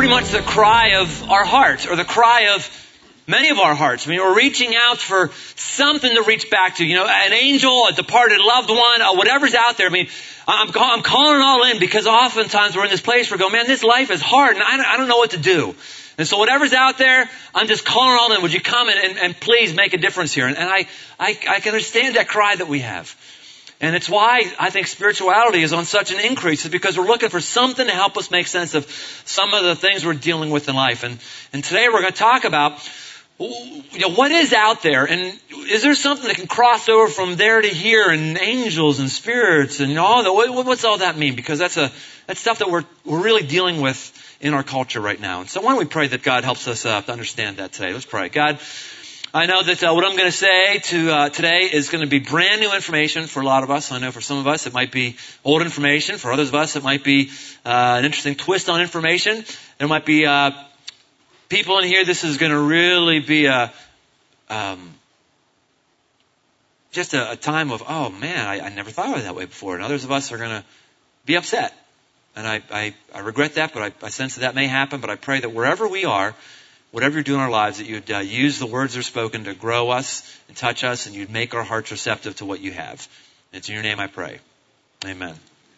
pretty much the cry of our hearts, or the cry of many of our hearts. I mean, we're reaching out for something to reach back to. You know, an angel, a departed loved one, whatever's out there. I mean, I'm calling it all in because oftentimes we're in this place where we go, man, this life is hard and I don't know what to do. And so whatever's out there, I'm just calling it all in. Would you come and please make a difference here? And I can understand that cry that we have. And it's why I think spirituality is on such an increase, is because we're looking for something to help us make sense of some of the things we're dealing with in life. And today we're going to talk about, you know, what is out there, and is there something that can cross over from there to here, and angels and spirits and all that? What's all that mean? Because that's stuff that we're really dealing with in our culture right now. And so why don't we pray that God helps us to understand that today? Let's pray. God, I know that what I'm going to say today is going to be brand new information for a lot of us. I know for some of us it might be old information. For others of us it might be an interesting twist on information. There might be people in here. This is going to really be just a time of, oh man, I never thought of it that way before. And others of us are going to be upset. And I regret that, but I sense that may happen. But I pray that wherever we are, whatever you're doing in our lives, that you'd use the words that are spoken to grow us and touch us, and you'd make our hearts receptive to what you have. It's in your name I pray. Amen.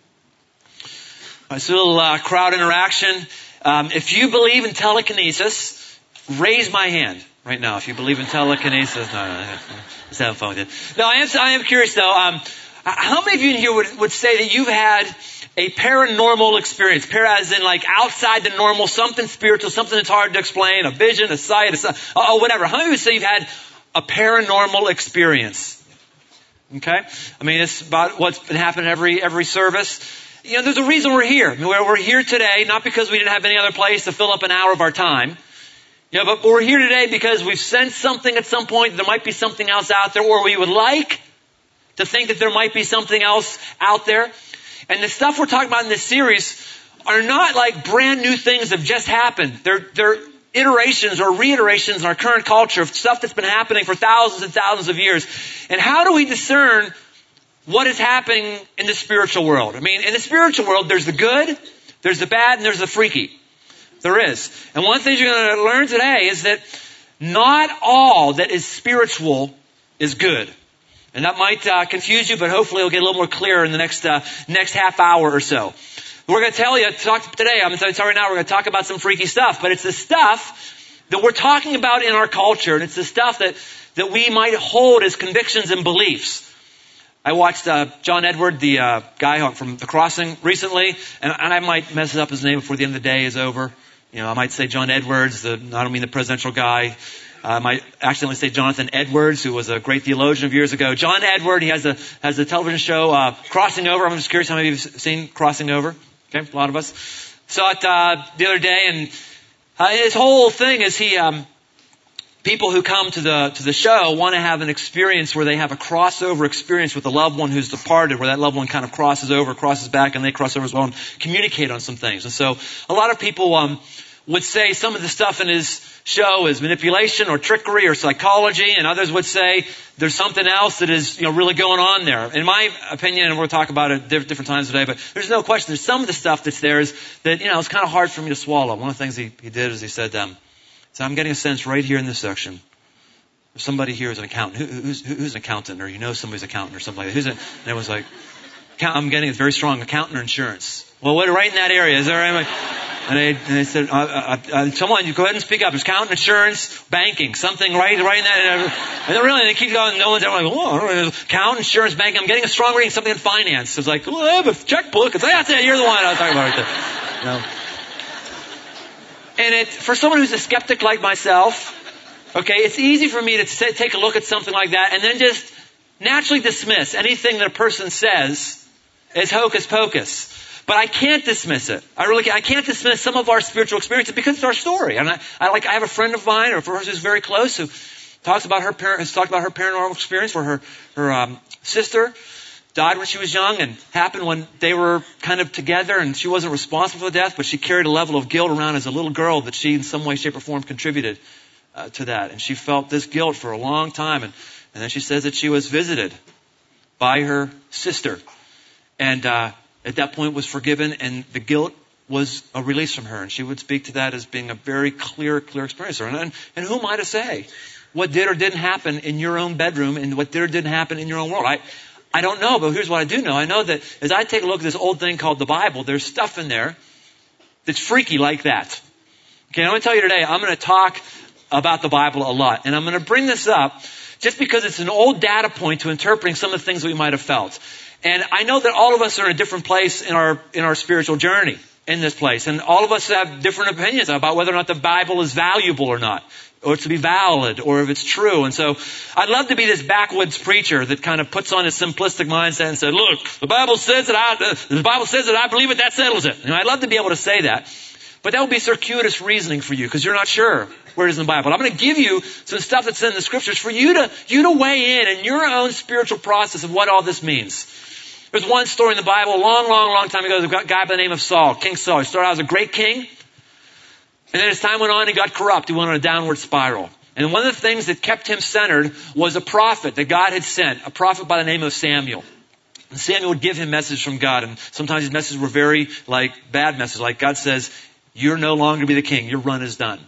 So a little crowd interaction. If you believe in telekinesis, raise my hand right now. If you believe in telekinesis, no, let's have fun with it. No, I am curious though. How many of you in here would say that you've had a paranormal experience? As in like outside the normal, something spiritual, something that's hard to explain, a vision, a sight, whatever. How many of you would say you've had a paranormal experience? Okay? I mean, it's about what's been happening every service. You know, there's a reason we're here. I mean, we're here today, not because we didn't have any other place to fill up an hour of our time. You know, but we're here today because we've sensed something at some point. There might be something else out there, or we would like to think that there might be something else out there. And the stuff we're talking about in this series are not like brand new things that have just happened. They're iterations or reiterations in our current culture of stuff that's been happening for thousands and thousands of years. And how do we discern what is happening in the spiritual world? I mean, in the spiritual world, there's the good, there's the bad, and there's the freaky. There is. And one of the things you're going to learn today is that not all that is spiritual is good. And that might confuse you, but hopefully it'll get a little more clear in the next half hour or so. We're going to tell you, today, I'm going to tell you right now, we're going to talk about some freaky stuff. But it's the stuff that we're talking about in our culture, and it's the stuff that we might hold as convictions and beliefs. I watched John Edward, the guy from The Crossing, recently, and I might mess up his name before the end of the day is over. You know, I might say John Edwards, I don't mean the presidential guy. I might accidentally say Jonathan Edwards, who was a great theologian of years ago. John Edward, he has a television show, Crossing Over. I'm just curious how many of you have seen Crossing Over. Okay, a lot of us. Saw it the other day, and his whole thing is people who come to the show want to have an experience where they have a crossover experience with a loved one who's departed, where that loved one kind of crosses back, and they cross over as well and communicate on some things. And so a lot of people would say some of the stuff in his show is manipulation or trickery or psychology, and others would say there's something else that is, really going on there. In my opinion, and we'll talk about it different times today, but there's no question. There's some of the stuff that's there is that, it's kind of hard for me to swallow. One of the things he did is he said, so I'm getting a sense right here in this section. If somebody here is an accountant. Who's an accountant? Or somebody's accountant or something like that. And everyone's like, I'm getting a very strong accountant or insurance. Well, what right in that area? Is there anyone? And they said, someone, you go ahead and speak up. It's accountant, insurance, banking, something right in that. And then really, they keep going. No one's ever like, whoa, accountant, insurance, banking. I'm getting a strong reading, something in finance. It's like, well, I have a checkbook. It's like, that's it. You're the one I was talking about right there. And for someone who's a skeptic like myself, okay, it's easy for me to take a look at something like that and then just naturally dismiss anything that a person says as hocus pocus. But I can't dismiss it. I can't dismiss some of our spiritual experiences because it's our story. And I have a friend of mine, or a person who's very close, who talks about her paranormal experience where her sister died when she was young, and happened when they were kind of together, and she wasn't responsible for the death, but she carried a level of guilt around as a little girl that she in some way, shape, or form contributed to that. And she felt this guilt for a long time. And then she says that she was visited by her sister. And at that point was forgiven, and the guilt was a release from her. And she would speak to that as being a very clear experience. And who am I to say what did or didn't happen in your own bedroom and what did or didn't happen in your own world? I don't know, but here's what I do know. I know that as I take a look at this old thing called the Bible, there's stuff in there that's freaky like that. Okay, I'm going to tell you today, I'm going to talk about the Bible a lot. And I'm going to bring this up just because it's an old data point to interpreting some of the things that we might have felt. And I know that all of us are in a different place in our spiritual journey in this place. And all of us have different opinions about whether or not the Bible is valuable or not, or to be valid, or if it's true. And so I'd love to be this backwoods preacher that kind of puts on a simplistic mindset and said, look, the Bible says that I believe it, that settles it. I'd love to be able to say that. But that would be circuitous reasoning for you because you're not sure where it is in the Bible. I'm going to give you some stuff that's in the scriptures for you to weigh in your own spiritual process of what all this means. There's one story in the Bible a long time ago. There's a guy by the name of Saul, King Saul. He started out as a great king. And then as time went on, he got corrupt. He went on a downward spiral. And one of the things that kept him centered was a prophet that God had sent, a prophet by the name of Samuel. And Samuel would give him messages from God. And sometimes his messages were very bad messages. Like God says, you're no longer to be the king. Your run is done.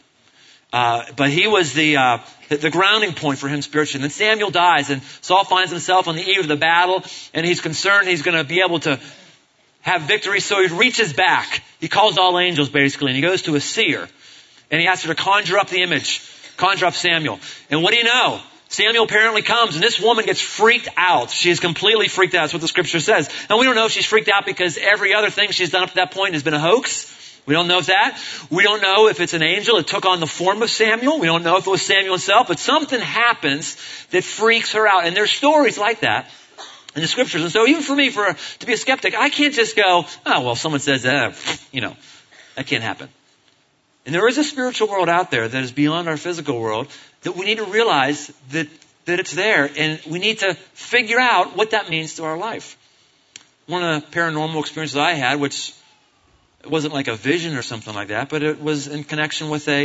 But he was the grounding point for him spiritually. And then Samuel dies and Saul finds himself on the eve of the battle and he's concerned he's going to be able to have victory. So he reaches back. He calls all angels basically and he goes to a seer and he asks her to conjure up the image, conjure up Samuel. And what do you know? Samuel apparently comes and this woman gets freaked out. She is completely freaked out. That's what the scripture says. And we don't know if she's freaked out because every other thing she's done up to that point has been a hoax. We don't know if that. We don't know if it's an angel that took on the form of Samuel. We don't know if it was Samuel himself, but something happens that freaks her out. And there's stories like that in the scriptures. And so even for me, to be a skeptic, I can't just go, oh, well, someone says that, that can't happen. And there is a spiritual world out there that is beyond our physical world that we need to realize that it's there. And we need to figure out what that means to our life. One of the paranormal experiences I had, which it wasn't like a vision or something like that, but it was in connection with a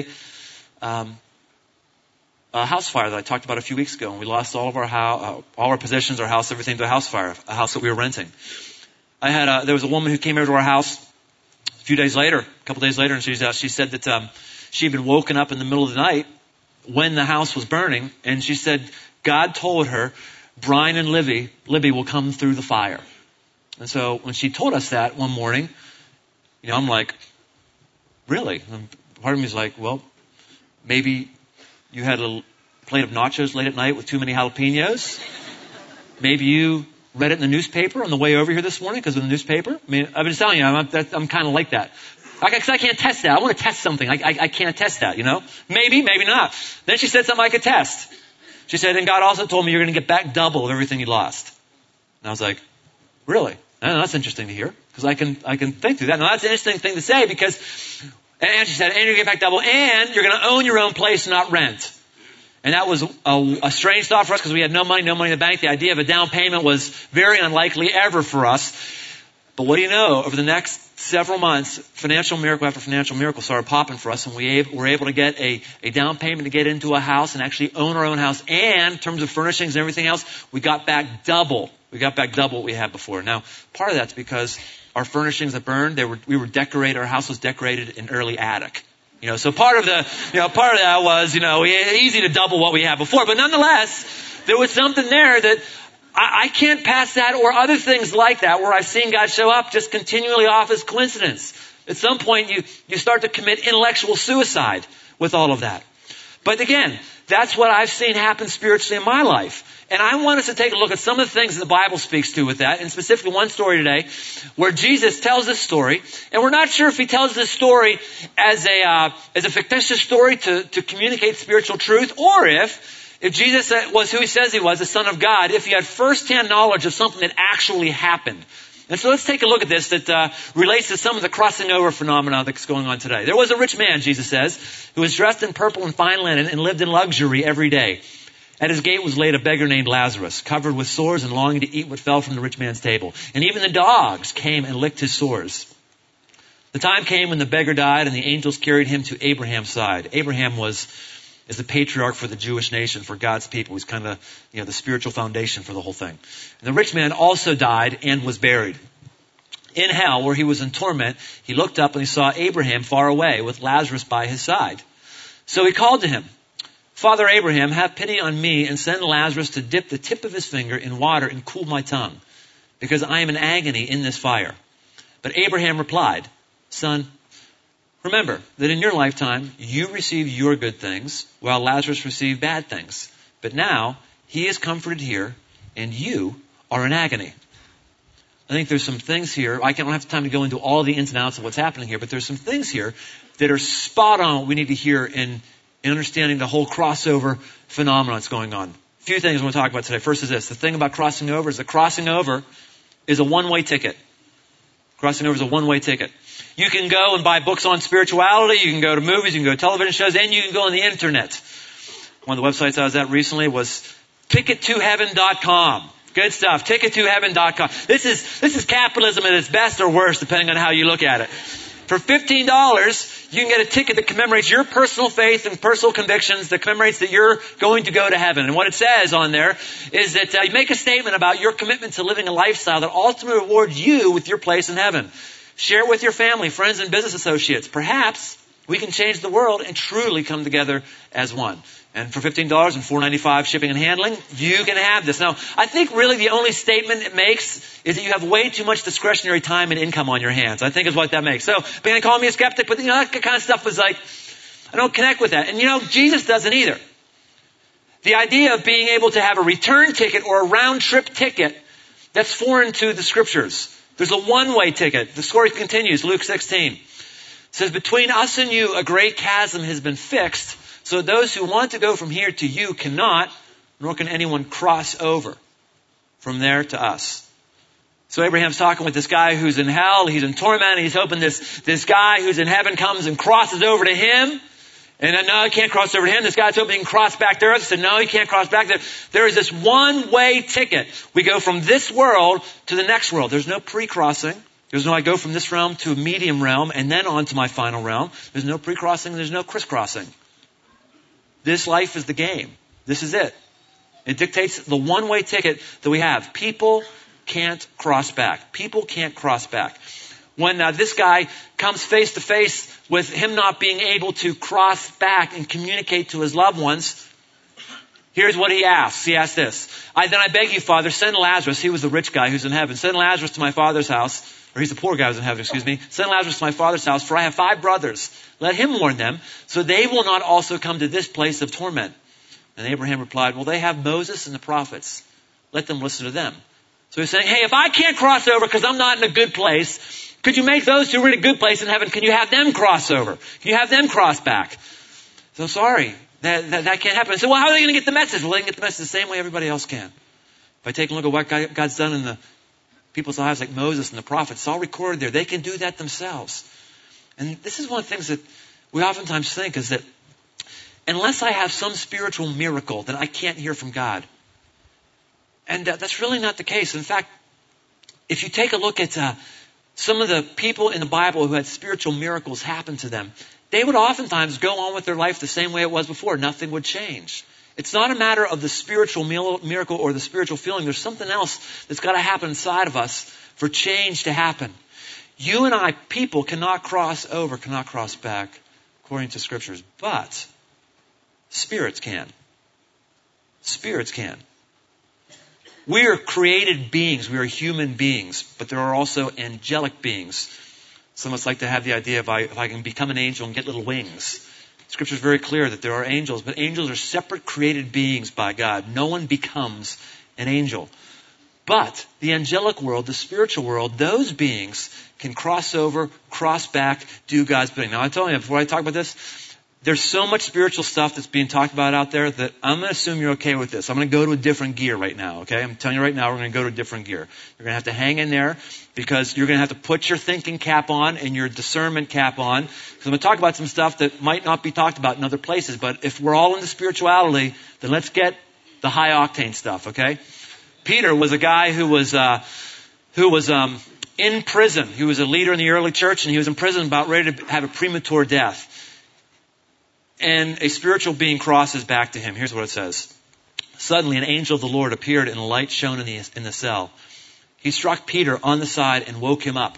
house fire that I talked about a few weeks ago. And we lost all of our all our possessions, our house, everything to a house fire, a house that we were renting. There was a woman who came over to our house a couple days later, and she said that she'd been woken up in the middle of the night when the house was burning, and she said God told her, Brian and Libby will come through the fire. And so when she told us that one morning, I'm like, really? And part of me is like, well, maybe you had a plate of nachos late at night with too many jalapenos. Maybe you read it in the newspaper on the way over here this morning because of the newspaper. I mean, I've been telling you, I'm kind of like that. Because I can't test that. I want to test something. I can't test that, Maybe not. Then she said something I could test. She said, and God also told me you're going to get back double of everything you lost. And I was like, really? That's interesting to hear. Because I can think through that. Now that's an interesting thing to say because, and she said, and you're going to get back double, and you're going to own your own place, not rent. And that was a strange thought for us because we had no money in the bank. The idea of a down payment was very unlikely ever for us. But what do you know? Over the next several months, financial miracle after financial miracle started popping for us, and we were able to get a down payment to get into a house and actually own our own house. And in terms of furnishings and everything else, we got back double. We got back double what we had before. Now, part of that's because our furnishings that burned, our house was decorated in early attic. So part of that was, easy to double what we had before. But nonetheless, there was something there that I can't pass that or other things like that where I've seen God show up just continually off as coincidence. At some point, you start to commit intellectual suicide with all of that. But again, that's what I've seen happen spiritually in my life. And I want us to take a look at some of the things that the Bible speaks to with that, and specifically one story today where Jesus tells this story, and we're not sure if he tells this story as a fictitious story to communicate spiritual truth, or if Jesus was who he says he was, the Son of God, if he had first-hand knowledge of something that actually happened. And so let's take a look at this that relates to some of the crossing over phenomena that's going on today. There was a rich man, Jesus says, who was dressed in purple and fine linen and lived in luxury every day. At his gate was laid a beggar named Lazarus, covered with sores and longing to eat what fell from the rich man's table. And even the dogs came and licked his sores. The time came when the beggar died and the angels carried him to Abraham's side. Abraham is the patriarch for the Jewish nation, for God's people. He's kind of, the spiritual foundation for the whole thing. And the rich man also died and was buried. in hell where he was in torment, he looked up and he saw Abraham far away with Lazarus by his side. So he called to him, Father Abraham, have pity on me and send Lazarus to dip the tip of his finger in water and cool my tongue, because I am in agony in this fire. But Abraham replied, Son, remember that in your lifetime you received your good things, while Lazarus received bad things. But now he is comforted here, and you are in agony. I think there's some things here. I don't have time to go into all the ins and outs of what's happening here, but there's some things here that are spot on what we need to hear in understanding the whole crossover phenomenon that's going on. A few things I want to talk about today. First is this. The thing about crossing over is that crossing over is a one-way ticket. Crossing over is a one-way ticket. You can go and buy books on spirituality. You can go to movies. You can go to television shows. And you can go on the internet. One of the websites I was at recently was tickettoheaven.com. Good stuff. Tickettoheaven.com. This is capitalism at its best or worst, depending on how you look at it. For $15, you can get a ticket that commemorates your personal faith and personal convictions, that commemorates that you're going to go to heaven. And what it says on there is that you make a statement about your commitment to living a lifestyle that ultimately rewards you with your place in heaven. Share it with your family, friends, and business associates. Perhaps we can change the world and truly come together as one. And for $15 and $4.95 shipping and handling, you can have this. Now, I think really the only statement it makes is that you have way too much discretionary time and income on your hands. I think is what that makes. So, being call me a skeptic, but that kind of stuff was like, I don't connect with that. And Jesus doesn't either. The idea of being able to have a return ticket or a round trip ticket, that's foreign to the scriptures. There's a one-way ticket. The story continues, Luke 16. It says, between us and you, a great chasm has been fixed, so those who want to go from here to you cannot, nor can anyone cross over from there to us. So Abraham's talking with this guy who's in hell. He's in torment. He's hoping this guy who's in heaven comes and crosses over to him. And no, he can't cross over to him. This guy's hoping he can cross back to earth. He said, no, he can't cross back there. There is this one-way ticket. We go from this world to the next world. There's no pre-crossing. There's no I go from this realm to a medium realm and then on to my final realm. There's no pre-crossing. There's no crisscrossing. This life is the game. This is it. It dictates the one-way ticket that we have. People can't cross back. People can't cross back. When this guy comes face to face with him not being able to cross back and communicate to his loved ones, here's what he asks. He asks this. Then I beg you, Father, send Lazarus. He was the rich guy who's in heaven. Send Lazarus to my father's house. Or he's the poor guy who's in heaven, Send Lazarus to my father's house, for I have 5 brothers. Let him warn them, so they will not also come to this place of torment. And Abraham replied, well, they have Moses and the prophets. Let them listen to them. So he's saying, hey, if I can't cross over because I'm not in a good place, could you make those who are in a good place in heaven, can you have them cross over? Can you have them cross back? So sorry, that can't happen. I said, well, how are they going to get the message? Well, they can get the message the same way everybody else can. By taking a look at what God's done in the people's lives like Moses and the prophets, it's all recorded there. They can do that themselves. And this is one of the things that we oftentimes think is that unless I have some spiritual miracle, then I can't hear from God. And that's really not the case. In fact, if you take a look at some of the people in the Bible who had spiritual miracles happen to them, they would oftentimes go on with their life the same way it was before. Nothing would change. It's not a matter of the spiritual miracle or the spiritual feeling. There's something else that's got to happen inside of us for change to happen. You and I, people, cannot cross over, cannot cross back, according to scriptures. But spirits can. Spirits can. We are created beings. We are human beings. But there are also angelic beings. Some of us like to have the idea if I can become an angel and get little wings. Scripture is very clear that there are angels, but angels are separate created beings by God. No one becomes an angel. But the angelic world, the spiritual world, those beings can cross over, cross back, do God's bidding. Now, I'm telling you, before I talk about this, there's so much spiritual stuff that's being talked about out there that I'm going to assume you're okay with this. I'm going to go to a different gear right now, okay? I'm telling you right now, we're going to go to a different gear. You're going to have to hang in there because you're going to have to put your thinking cap on and your discernment cap on. Because I'm going to talk about some stuff that might not be talked about in other places. But if we're all into spirituality, then let's get the high octane stuff, okay? Peter was a guy who was in prison. He was a leader in the early church, and he was in prison about ready to have a premature death. And a spiritual being crosses back to him. Here's what it says. Suddenly an angel of the Lord appeared and a light shone in the cell. He struck Peter on the side and woke him up.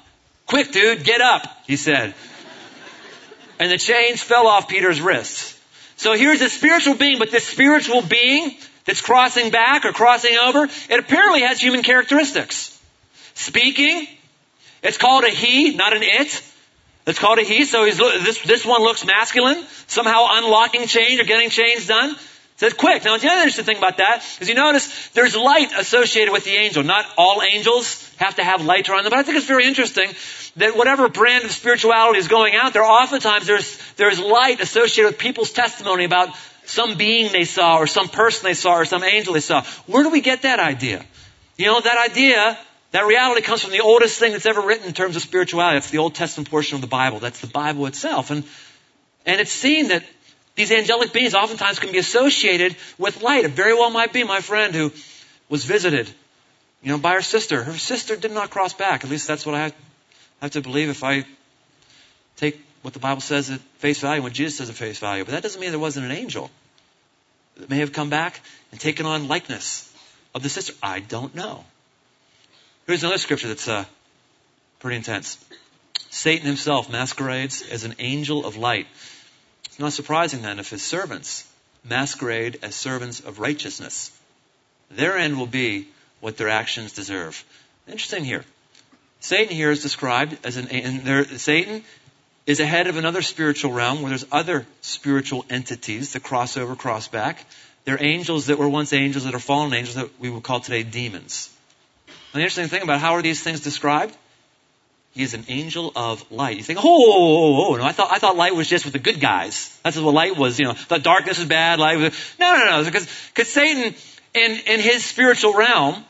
Quick, dude, get up, he said. And the chains fell off Peter's wrists. So here's a spiritual being, but this spiritual being that's crossing back or crossing over, it apparently has human characteristics. Speaking, it's called a he, not an it. It's called a he, so this one looks masculine, somehow unlocking change or getting change done. It says quick. Now, the other interesting thing about that is you notice there's light associated with the angel. Not all angels have to have light around them, but I think it's very interesting that whatever brand of spirituality is going out there, oftentimes there's light associated with people's testimony about some being they saw or some person they saw or some angel they saw. Where do we get that idea? You know, that idea, that reality comes from the oldest thing that's ever written in terms of spirituality. That's the Old Testament portion of the Bible. That's the Bible itself. And it's seen that these angelic beings oftentimes can be associated with light. It very well might be my friend who was visited, by her sister. Her sister did not cross back. At least that's what I have to believe if I take what the Bible says at face value, what Jesus says at face value. But that doesn't mean there wasn't an angel that may have come back and taken on likeness of the sister. I don't know. Here's another scripture that's pretty intense. Satan himself masquerades as an angel of light. It's not surprising then if his servants masquerade as servants of righteousness. Their end will be what their actions deserve. Interesting here. Satan here is described as Satan is ahead of another spiritual realm where there's other spiritual entities that cross over, cross back. They're angels that were once angels that are fallen angels that we would call today demons. And the interesting thing about how are these things described? He is an angel of light. You think, no, I thought light was just with the good guys. That's what light was, thought darkness is bad, light was... No. Because Satan, in his spiritual realm,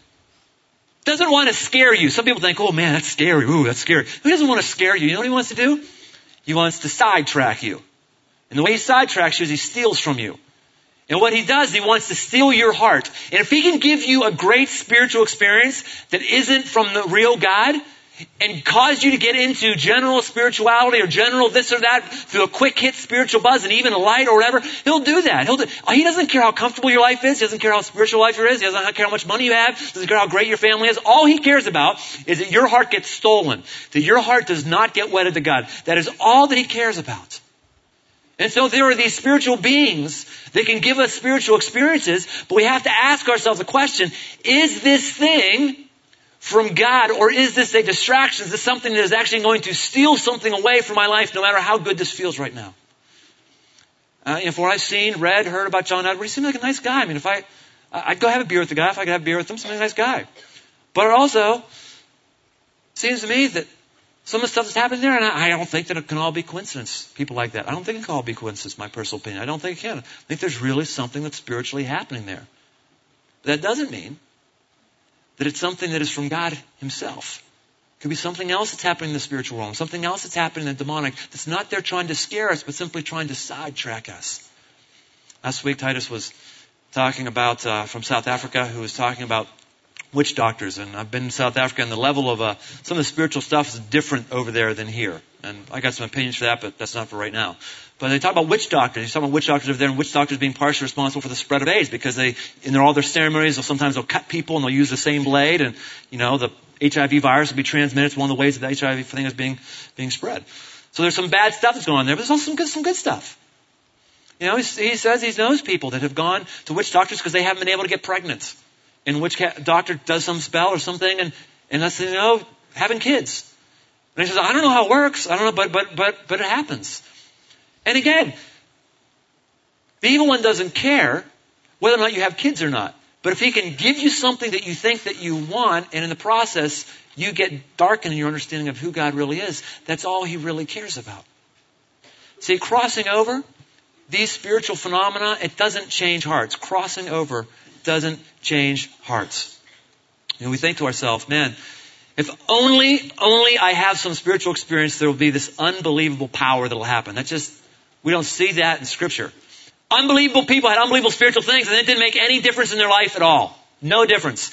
doesn't want to scare you. Some people think, oh man, that's scary. Ooh, that's scary. He doesn't want to scare you. You know what he wants to do? He wants to sidetrack you. And the way he sidetracks you is he steals from you. And what he does, he wants to steal your heart. And if he can give you a great spiritual experience that isn't from the real God, and cause you to get into general spirituality or general this or that through a quick hit spiritual buzz and even a light or whatever, he'll do that. He doesn't care how comfortable your life is. He doesn't care how spiritual life yours is. He doesn't care how much money you have. He doesn't care how great your family is. All he cares about is that your heart gets stolen, that your heart does not get wedded to God. That is all that he cares about. And so there are these spiritual beings that can give us spiritual experiences, but we have to ask ourselves the question, is this thing from God, or is this a distraction? Is this something that is actually going to steal something away from my life, no matter how good this feels right now? For what I've seen, read, heard about John Edwards, he seemed like a nice guy. I mean, I'd go have a beer with the guy, if I could have a beer with him, seemed like a nice guy. But it also seems to me that some of the stuff that's happening there, and I don't think that it can all be coincidence, people like that. I don't think it can all be coincidence, my personal opinion. I don't think it can. I think there's really something that's spiritually happening there. That doesn't mean that it's something that is from God himself. It could be something else that's happening in the spiritual realm, something else that's happening in the demonic, that's not there trying to scare us, but simply trying to sidetrack us. Last week, Titus was talking about, from South Africa, who was talking about witch doctors. And I've been in South Africa, and the level of some of the spiritual stuff is different over there than here. And I got some opinions for that, but that's not for right now. But they talk about witch doctors. He's talking about witch doctors over there, and witch doctors being partially responsible for the spread of AIDS, because in all their ceremonies, sometimes they'll cut people and they'll use the same blade, and the HIV virus will be transmitted. It's one of the ways that the HIV thing is being spread. So there's some bad stuff that's going on there, but there's also some good stuff. He says he knows people that have gone to witch doctors because they haven't been able to get pregnant. And which doctor does some spell or something, and that's, having kids. And he says, I don't know how it works. I don't know, but it happens. And again, the evil one doesn't care whether or not you have kids or not. But if he can give you something that you think that you want, and in the process, you get darkened in your understanding of who God really is, that's all he really cares about. See, crossing over, these spiritual phenomena, it doesn't change hearts. Crossing over doesn't change hearts. We think to ourselves, man, if only I have some spiritual experience, there will be this unbelievable power that will happen. We don't see that in Scripture. Unbelievable people had unbelievable spiritual things, and it didn't make any difference in their life at all. No difference.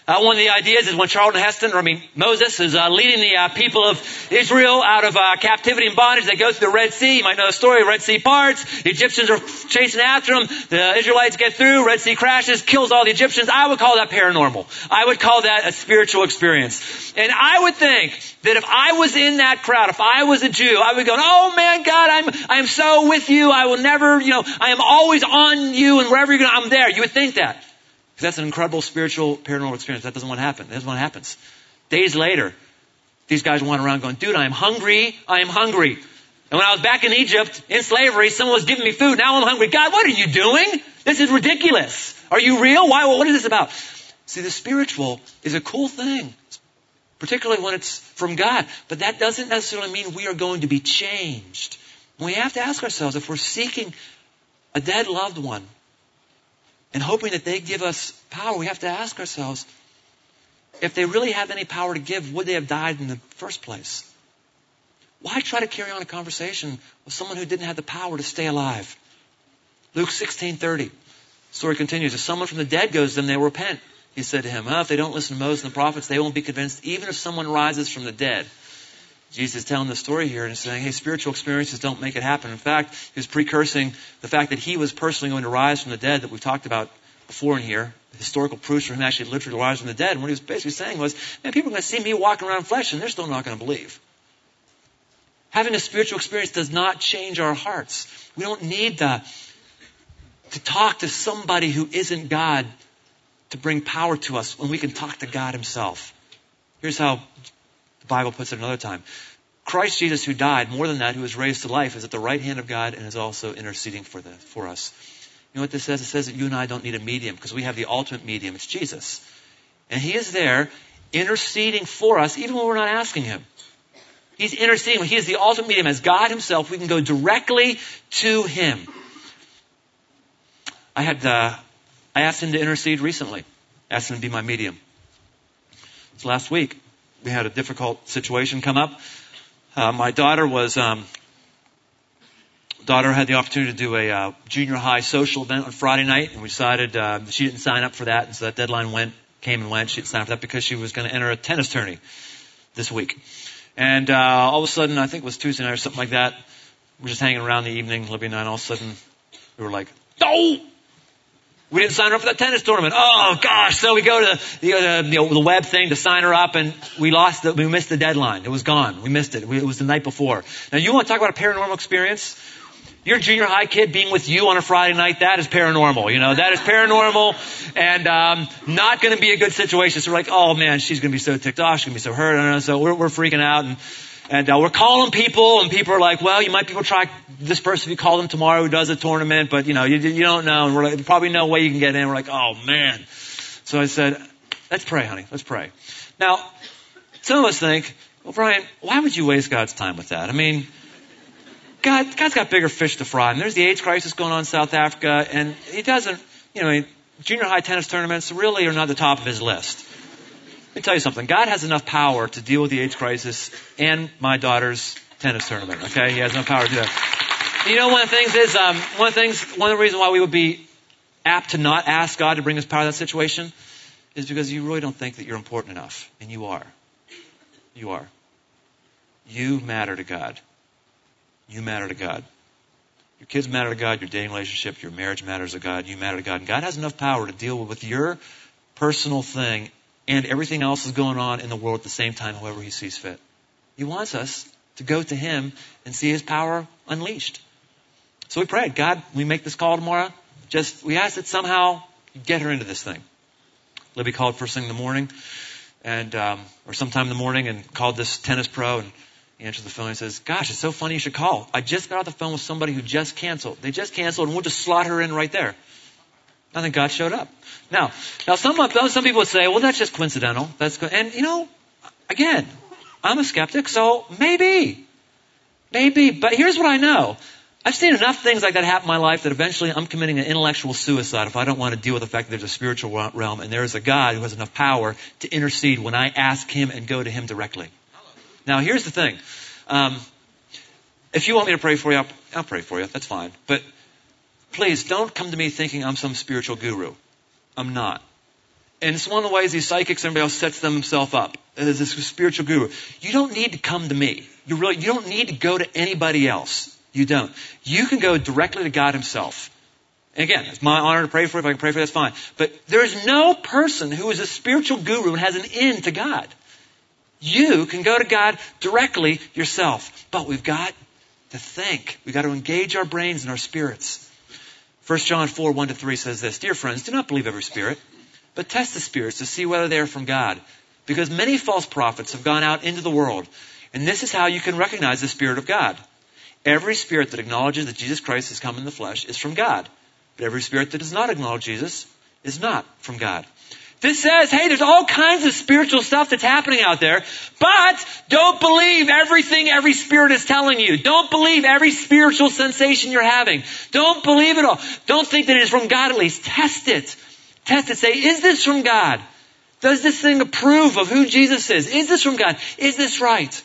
One of the ideas is when Moses is leading the people of Israel out of captivity and bondage. They go through the Red Sea. You might know the story. Red Sea parts. The Egyptians are chasing after them. The Israelites get through. Red Sea crashes, kills all the Egyptians. I would call that paranormal. I would call that a spiritual experience. And I would think that if I was in that crowd, if I was a Jew, I would go, oh man, God, I am so with you. I will never, I am always on you, and wherever you're going, I'm there. You would think that. Because that's an incredible spiritual paranormal experience. That doesn't want to happen. That's what happens. Days later, these guys went around going, dude, I am hungry. I am hungry. And when I was back in Egypt, in slavery, someone was giving me food. Now I'm hungry. God, what are you doing? This is ridiculous. Are you real? Why? What is this about? See, the spiritual is a cool thing, particularly when it's from God. But that doesn't necessarily mean we are going to be changed. We have to ask ourselves, if we're seeking a dead loved one and hoping that they give us power, we have to ask ourselves, if they really have any power to give, would they have died in the first place? Why try to carry on a conversation with someone who didn't have the power to stay alive? Luke 16:30. Story continues. If someone from the dead goes to them, they will repent. He said to him, if they don't listen to Moses and the prophets, they won't be convinced, even if someone rises from the dead. Jesus is telling the story here and saying, hey, spiritual experiences don't make it happen. In fact, he was precursing the fact that he was personally going to rise from the dead that we've talked about before in here. The historical proofs for him actually literally rise from the dead. And what he was basically saying was, man, people are going to see me walking around in flesh and they're still not going to believe. Having a spiritual experience does not change our hearts. We don't need to talk to somebody who isn't God to bring power to us when we can talk to God himself. Here's how the Bible puts it another time. Christ Jesus, who died, more than that, who was raised to life, is at the right hand of God and is also interceding for us. You know what this says? It says that you and I don't need a medium because we have the ultimate medium. It's Jesus. And he is there interceding for us even when we're not asking him. He's interceding. He is the ultimate medium. As God himself, we can go directly to him. I asked him to intercede recently. Asked him to be my medium. It was last week. We had a difficult situation come up. My daughter had the opportunity to do a junior high social event on Friday night, and we decided she didn't sign up for that, and so that deadline came and went. She didn't sign up for that because she was going to enter a tennis tourney this week. And all of a sudden, I think it was Tuesday night or something like that, we're just hanging around the evening, Libby and I, and all of a sudden we were like, no! We didn't sign her up for that tennis tournament. Oh gosh! So we go to the web thing to sign her up, and we missed the deadline. It was gone. We missed it. It was the night before. Now you want to talk about a paranormal experience? Your junior high kid being with you on a Friday night, that is paranormal. That is paranormal, and not going to be a good situation. So we're like, oh man, she's going to be so ticked off. She's going to be so hurt. So we're freaking out, and we're calling people, and people are like, well, you might be able to try this person if you call them tomorrow who does a tournament, but you don't know, and we're like, probably no way you can get in. We're like, oh man. So I said, let's pray, honey. Let's pray. Now, some of us think, well, Brian, why would you waste God's time with that? I mean, God's got bigger fish to fry. And there's the AIDS crisis going on in South Africa, and he doesn't, junior high tennis tournaments really are not the top of his list. Let me tell you something. God has enough power to deal with the AIDS crisis and my daughter's tennis tournament. Okay, he has enough power to do that. One of the things is one of the reasons why we would be apt to not ask God to bring us power to that situation is because you really don't think that you're important enough, and you are. You are. You matter to God. You matter to God. Your kids matter to God. Your dating relationship, your marriage matters to God. You matter to God. And God has enough power to deal with your personal thing and everything else is going on in the world at the same time, however he sees fit. He wants us to go to him and see his power unleashed. So we prayed, God, we make this call tomorrow. We asked that somehow you get her into this thing. Libby called first thing in the morning, or sometime in the morning, and called this tennis pro, and he answers the phone and says, gosh, it's so funny you should call. I just got off the phone with somebody who just canceled. They just canceled, and we'll just slot her in right there. I think God showed up. Now some people would say, well, that's just coincidental. And again, I'm a skeptic, so maybe. But here's what I know. I've seen enough things like that happen in my life that eventually I'm committing an intellectual suicide if I don't want to deal with the fact that there's a spiritual realm and there is a God who has enough power to intercede when I ask him and go to him directly. Now, here's the thing. If you want me to pray for you, I'll pray for you. That's fine. But please don't come to me thinking I'm some spiritual guru. I'm not. And it's one of the ways these psychics and everybody else sets themselves up as this spiritual guru. You don't need to come to me. You don't need to go to anybody else. You don't. You can go directly to God himself. And again, it's my honor to pray for you. If I can pray for you, that's fine. But there is no person who is a spiritual guru and has an in to God. You can go to God directly yourself. But we've got to think. We've got to engage our brains and our spirits. 1 John 4, 1-3 says this, Dear friends, do not believe every spirit, but test the spirits to see whether they are from God. Because many false prophets have gone out into the world. And this is how you can recognize the Spirit of God. Every spirit that acknowledges that Jesus Christ has come in the flesh is from God. But every spirit that does not acknowledge Jesus is not from God. This says, hey, there's all kinds of spiritual stuff that's happening out there, but don't believe everything every spirit is telling you. Don't believe every spiritual sensation you're having. Don't believe it all. Don't think that it is from God at least. Test it. Test it. Say, is this from God? Does this thing approve of who Jesus is? Is this from God? Is this right?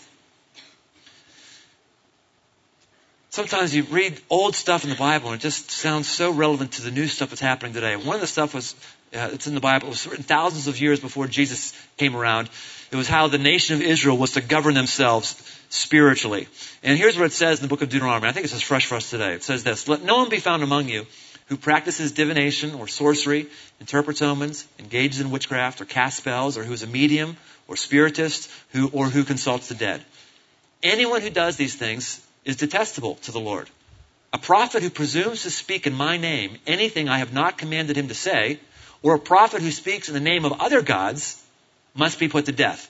Sometimes you read old stuff in the Bible and it just sounds so relevant to the new stuff that's happening today. One of the stuff was, it's in the Bible, it was written thousands of years before Jesus came around. It was how the nation of Israel was to govern themselves spiritually. And here's what it says in the book of Deuteronomy. I think it's just fresh for us today. It says this, Let no one be found among you who practices divination or sorcery, interprets omens, engages in witchcraft or casts spells, or who is a medium or spiritist, or who consults the dead. Anyone who does these things is detestable to the Lord. A prophet who presumes to speak in my name anything I have not commanded him to say, or a prophet who speaks in the name of other gods, must be put to death.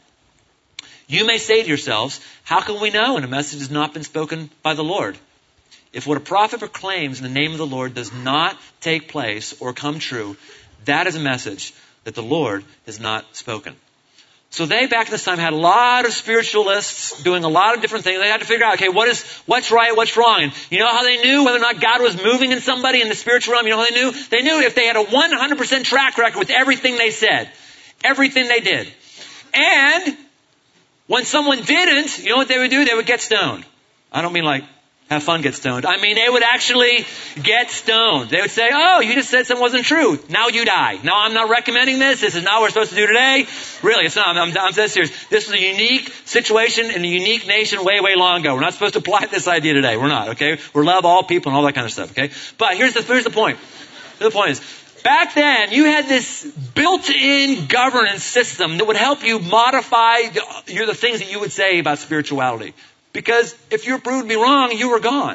You may say to yourselves, how can we know when a message has not been spoken by the Lord? If what a prophet proclaims in the name of the Lord does not take place or come true, that is a message that the Lord has not spoken. So they, back in this time, had a lot of spiritualists doing a lot of different things. They had to figure out, okay, what's right, what's wrong? And you know how they knew whether or not God was moving in somebody in the spiritual realm? You know how they knew? They knew if they had a 100% track record with everything they said. Everything they did. And when someone didn't, you know what they would do? They would get stoned. I don't mean like have fun, get stoned. I mean, they would actually get stoned. They would say, oh, you just said something wasn't true. Now you die. No, I'm not recommending this. This is not what we're supposed to do today. Really, it's not. I'm dead serious. This is a unique situation in a unique nation way, way long ago. We're not supposed to apply this idea today. We're not, okay? We love all people and all that kind of stuff, okay? But here's the point. The point is, back then, you had this built-in governance system that would help you modify the things that you would say about spirituality. Because if you were proved to be wrong, you were gone.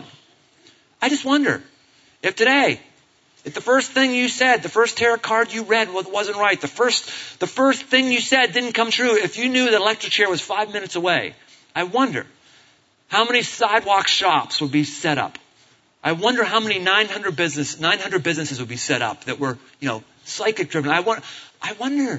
I just wonder if today, if the first thing you said, the first tarot card you read wasn't right, the first thing you said didn't come true, if you knew that electric chair was 5 minutes away, I wonder how many sidewalk shops would be set up. I wonder how many 900 businesses would be set up that were, psychic driven. I wonder.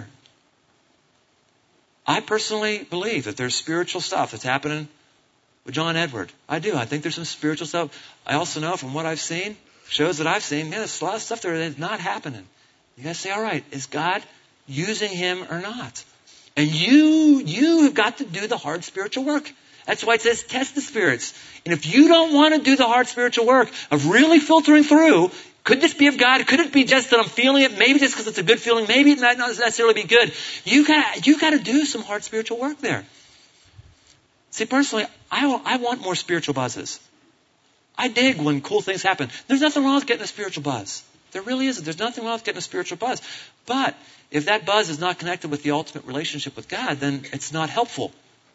I personally believe that there's spiritual stuff that's happening with John Edward. I do. I think there's some spiritual stuff. I also know from what I've seen, shows that I've seen, there's a lot of stuff there that's not happening. You gotta say, all right, is God using him or not? And you have got to do the hard spiritual work. That's why it says test the spirits. And if you don't want to do the hard spiritual work of really filtering through, could this be of God? Could it be just that I'm feeling it? Maybe just because it's a good feeling. Maybe it might not necessarily be good. You got to do some hard spiritual work there. See, personally, I want more spiritual buzzes. I dig when cool things happen. There's nothing wrong with getting a spiritual buzz. There really isn't. There's nothing wrong with getting a spiritual buzz. But if that buzz is not connected with the ultimate relationship with God, then it's not helpful.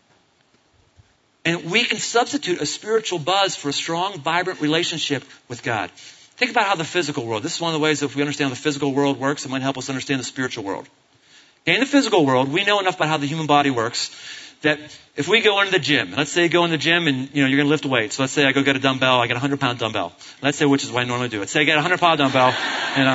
And we can substitute a spiritual buzz for a strong, vibrant relationship with God. Think about how the physical world, this is one of the ways that if we understand how the physical world works, it might help us understand the spiritual world. Okay, in the physical world, we know enough about how the human body works that if we go into the gym, let's say you go in the gym and you're going to lift weights. So let's say I go get a dumbbell, I get a 100-pound dumbbell. Let's say, which is what I normally do. Let's say I get a 100-pound dumbbell and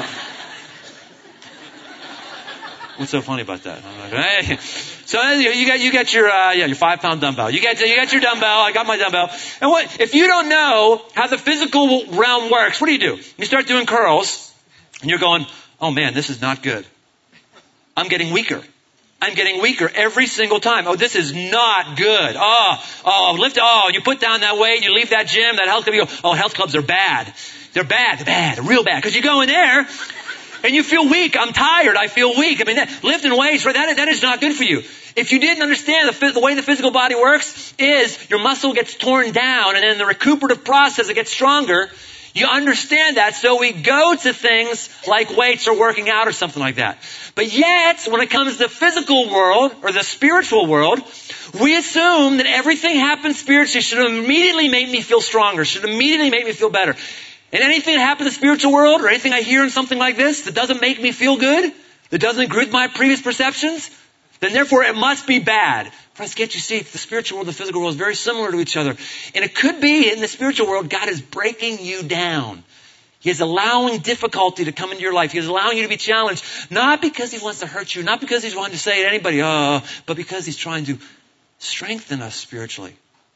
what's so funny about that? I'm like, hey. So you got your 5-pound dumbbell. You got your dumbbell. I got my dumbbell. And what if you don't know how the physical realm works? What do? You start doing curls, and you're going, oh man, this is not good. I'm getting weaker. I'm getting weaker every single time. Oh, this is not good. You put down that weight, you leave that gym, that health club, you go, oh, health clubs are bad. They're bad. They're real bad. Because you go in there, And you feel weak. I'm tired. I feel weak. I mean, lifting weights, right? That is not good for you. If you didn't understand the way the physical body works is your muscle gets torn down and then the recuperative process, it gets stronger. You understand that, so we go to things like weights or working out or something like that. But yet, when it comes to the physical world or the spiritual world, we assume that everything happens spiritually should immediately make me feel stronger, should immediately make me feel better. And anything that happens in the spiritual world or anything I hear in something like this that doesn't make me feel good, that doesn't agree with my previous perceptions, then therefore it must be bad. Friends, can't you see the spiritual world and the physical world is very similar to each other? And it could be in the spiritual world, God is breaking you down. He is allowing difficulty to come into your life. He is allowing you to be challenged, not because He wants to hurt you, not because He's wanting to say to anybody, but because He's trying to strengthen us spiritually.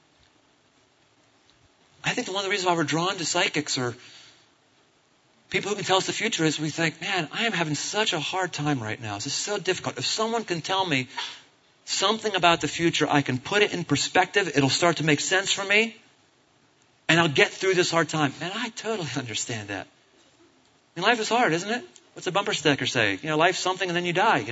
I think one of the reasons why we're drawn to psychics or people who can tell us the future is we think, man, I am having such a hard time right now. This is so difficult. If someone can tell me something about the future, I can put it in perspective. It'll start to make sense for me. And I'll get through this hard time. Man, I totally understand that. I mean, life is hard, isn't it? What's a bumper sticker say? Life's something and then you die,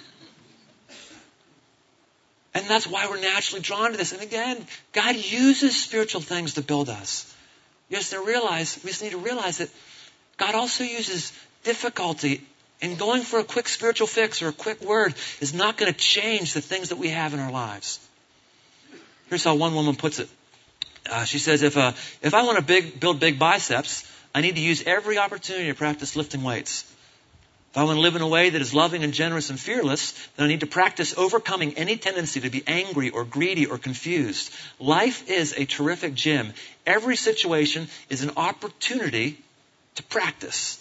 And that's why we're naturally drawn to this. And again, God uses spiritual things to build us. We just need to realize that God also uses difficulty, and going for a quick spiritual fix or a quick word is not going to change the things that we have in our lives. Here's how one woman puts it. She says, if I want to build big biceps, I need to use every opportunity to practice lifting weights. If I want to live in a way that is loving and generous and fearless, then I need to practice overcoming any tendency to be angry or greedy or confused. Life is a terrific gym. Every situation is an opportunity to practice.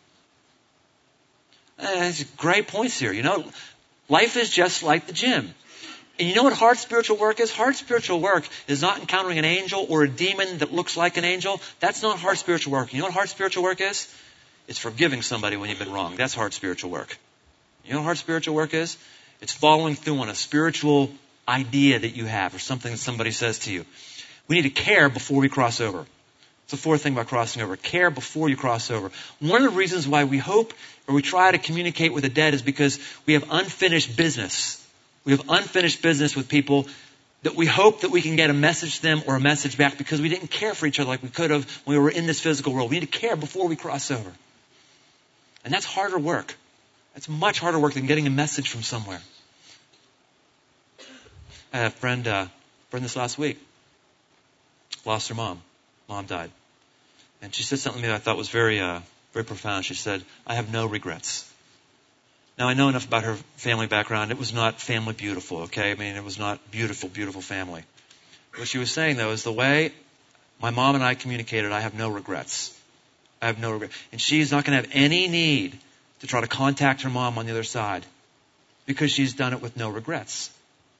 That's great points here. Life is just like the gym. And you know what hard spiritual work is? Hard spiritual work is not encountering an angel or a demon that looks like an angel. That's not hard spiritual work. You know what hard spiritual work is? It's forgiving somebody when you've been wrong. That's hard spiritual work. You know what hard spiritual work is? It's following through on a spiritual idea that you have or something that somebody says to you. We need to care before we cross over. It's the fourth thing about crossing over. Care before you cross over. One of the reasons why we hope or we try to communicate with the dead is because we have unfinished business. We have unfinished business with people that we hope that we can get a message to them or a message back because we didn't care for each other like we could have when we were in this physical world. We need to care before we cross over. And that's harder work. That's much harder work than getting a message from somewhere. I had a friend this last week. Lost her mom. Mom died. And she said something to me that I thought was very profound. She said, I have no regrets. Now, I know enough about her family background. It was not family beautiful, okay? I mean, it was not beautiful, beautiful family. What she was saying, though, is the way my mom and I communicated, I have no regrets. I have no regrets. And she's not going to have any need to try to contact her mom on the other side because she's done it with no regrets.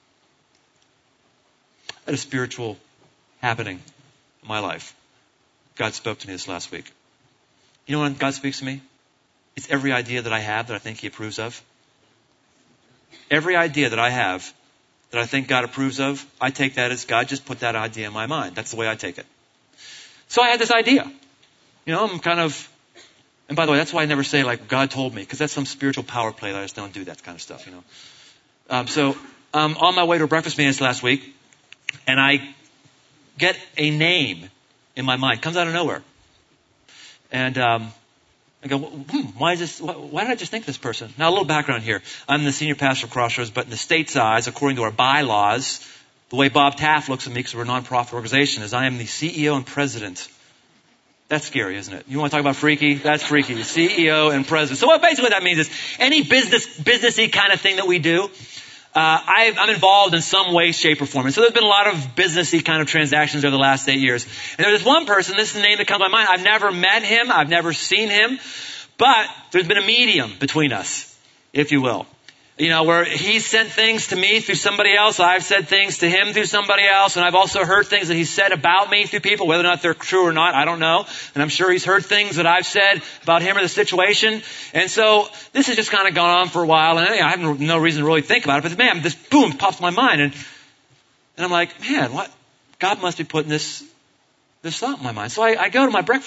I had a spiritual happening in my life. God spoke to me this last week. You know when God speaks to me? It's every idea that I have that I think He approves of. Every idea that I have that I think God approves of, I take that as God just put that idea in my mind. That's the way I take it. So I had this idea. I'm kind of, and by the way, that's why I never say like God told me, because that's some spiritual power play that I just don't do that kind of stuff, So I'm on my way to a breakfast meeting last week, and I get a name in my mind. It comes out of nowhere. And I go, why did I just think of this person? Now, a little background here. I'm the senior pastor of Crossroads, but in the state's eyes, according to our bylaws, the way Bob Taft looks at me, because we're a nonprofit organization, is I am the CEO and president. That's scary, isn't it? You want to talk about freaky? That's freaky. The CEO and president. So what basically that means is any businessy kind of thing that we do, I'm involved in some way, shape, or form. And so there's been a lot of businessy kind of transactions over the last 8 years. And there's this one person, this is the name that comes to my mind. I've never met him. I've never seen him. But there's been a medium between us, if you will. Where he sent things to me through somebody else. I've said things to him through somebody else. And I've also heard things that he said about me through people, whether or not they're true or not, I don't know. And I'm sure he's heard things that I've said about him or the situation. And so this has just kind of gone on for a while. And I have no reason to really think about it. But man, this boom pops in my mind. And I'm like, man, what? God must be putting this thought in my mind. So I go to my breakfast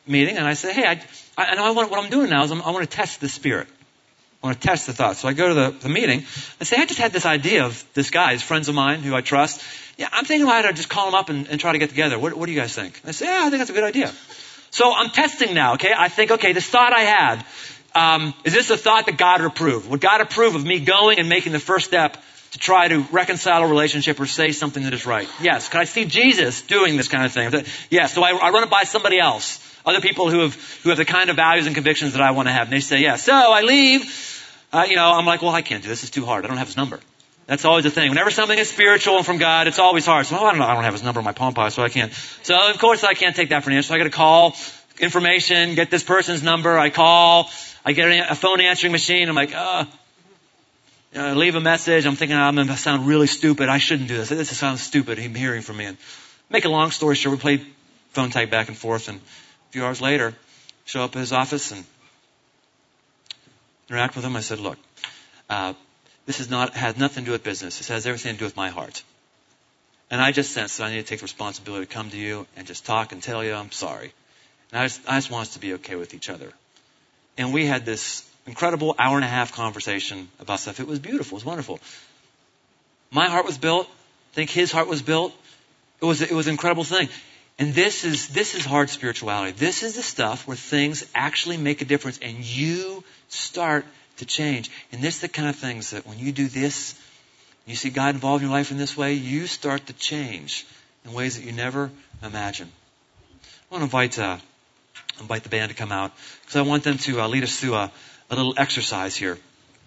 meeting, and I say, hey, I know what I'm doing now is I want to test the spirit. I want to test the thoughts. So I go to the meeting. I say, I just had this idea of this guy, he's friends of mine who I trust. Yeah, I'm thinking about it. I'd just call him up and try to get together. What do you guys think? I say, yeah, I think that's a good idea. So I'm testing now, okay? I think, okay, this thought I had, is this a thought that God would approve? Would God approve of me going and making the first step to try to reconcile a relationship or say something that is right? Yes. Can I see Jesus doing this kind of thing? Yes. So I run it by somebody else. Other people who have the kind of values and convictions that I want to have. And they say, yes. So I leave. I'm like, well, I can't do this. It's too hard. I don't have his number. That's always the thing. Whenever something is spiritual and from God, it's always hard. So, I don't know. I don't have his number in my Palm Pilot, so I can't. So, of course, I can't take that for an answer. So I got to call information, get this person's number. I call. I get a phone answering machine. I'm like, leave a message. I'm thinking I'm going to sound really stupid. I shouldn't do this. This sounds stupid. Him hearing from me. And make a long story short, we played phone tag back and forth. And a few hours later, show up at his office and interact with him. I said, look, this has nothing to do with business. This has everything to do with my heart. And I just sensed that I need to take the responsibility to come to you and just talk and tell you I'm sorry. And I just want us to be okay with each other. And we had this incredible hour-and-a-half conversation about stuff. It was beautiful. It was wonderful. My heart was built. I think his heart was built. It was an incredible thing. And this is hard spirituality. This is the stuff where things actually make a difference and you start to change. And this is the kind of things that when you do this, you see God involved in your life in this way, you start to change in ways that you never imagined. I want to invite the band to come out because I want them to lead us through a little exercise here.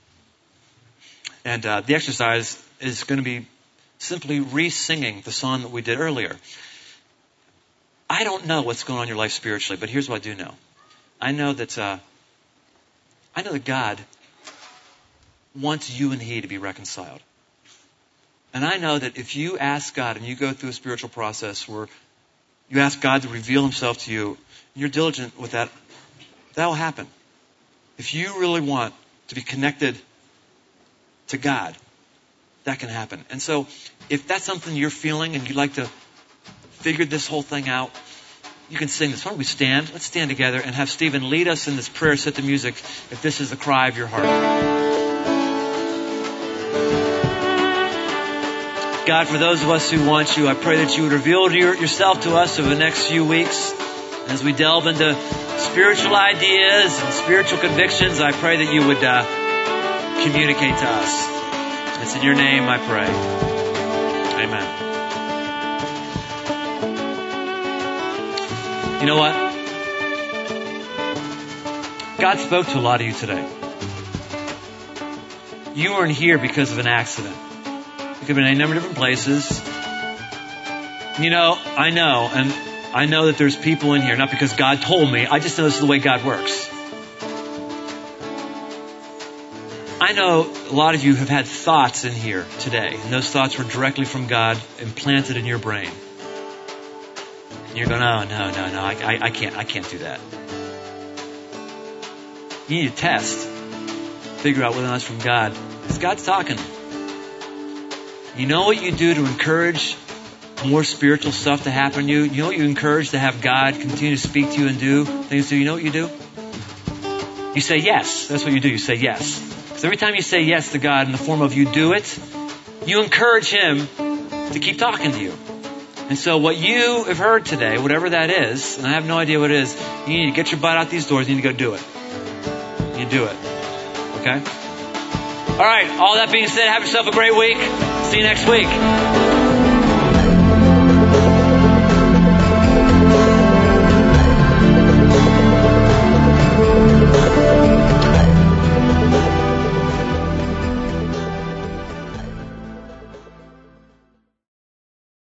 And the exercise is going to be simply re-singing the song that we did earlier. I don't know what's going on in your life spiritually, but here's what I do know. I know that God wants you and He to be reconciled. And I know that if you ask God and you go through a spiritual process where you ask God to reveal Himself to you, and you're diligent with that, that will happen. If you really want to be connected to God, that can happen. And so if that's something you're feeling and you'd like to figure this whole thing out, you can sing this. Why don't we stand? Let's stand together and have Stephen lead us in this prayer, set the music, if this is the cry of your heart. God, for those of us who want you, I pray that you would reveal yourself to us over the next few weeks. As we delve into spiritual ideas and spiritual convictions, I pray that you would communicate to us. It's in your name I pray. Amen. You know what? God spoke to a lot of you today. You weren't here because of an accident. You could have been in a number of different places. You know, I know that there's people in here, not because God told me, I just know this is the way God works. I know a lot of you have had thoughts in here today, and those thoughts were directly from God, implanted in your brain. And you're going, oh, no, I can't do that. You need to test, figure out whether or not it's from God. Because God's talking. You know what you do to encourage more spiritual stuff to happen to you? You know what you encourage to have God continue to speak to you and do things to you? You know what you do? You say yes. That's what you do. You say yes. Because every time you say yes to God in the form of you do it, you encourage Him to keep talking to you. And so what you have heard today, whatever that is, and I have no idea what it is, you need to get your butt out these doors. You need to go do it. You do it. Okay? All right. All that being said, have yourself a great week. See you next week.